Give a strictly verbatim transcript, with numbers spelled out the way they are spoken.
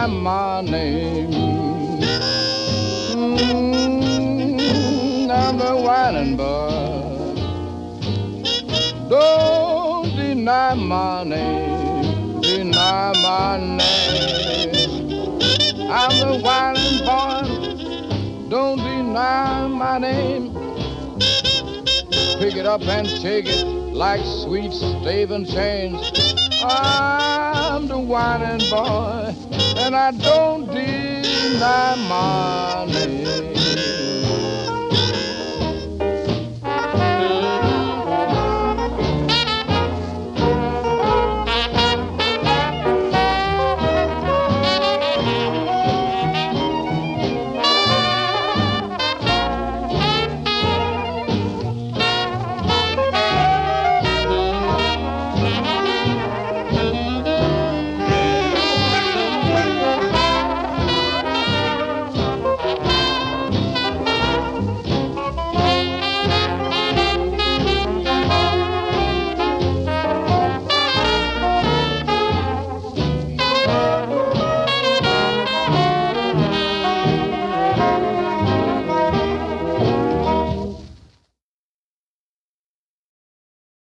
deny my name. Mm, I'm the whining boy. Don't deny my name, deny my name. I'm the whining boy. Don't deny my name. Pick it up and take it like sweet staving chains. I'm the whining boy, and I don't deny my name.